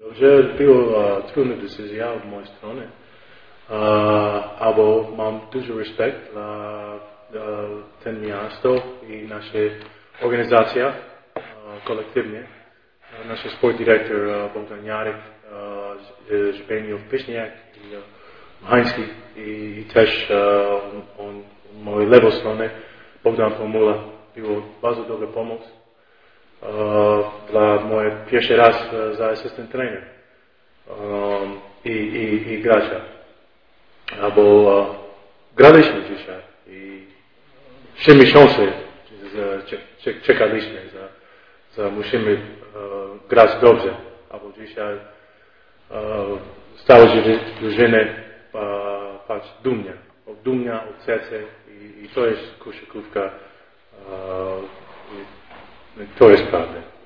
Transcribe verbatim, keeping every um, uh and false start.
że była trudna decyzja od mojej strony, albo mam duży respekt dla ten miasto i nasza organizacja kolektywnie. Nasz sportdyrektor Bogdan Jarek, Zbigniew Wiśniak i Hański i też on mojej lewej strony Bogdan Pomula był bardzo dobry pomoc dla mojej pierwszy raz za asystent trener i, i, i gracza. Albo graliśmy dzisiaj i trzy miesiące czekaliśmy, za, za musimy grać dobrze, albo dzisiaj stałe drużyny patrz dumnie, od dumnia, od serca i, i to jest koszykówka, to jest prawda.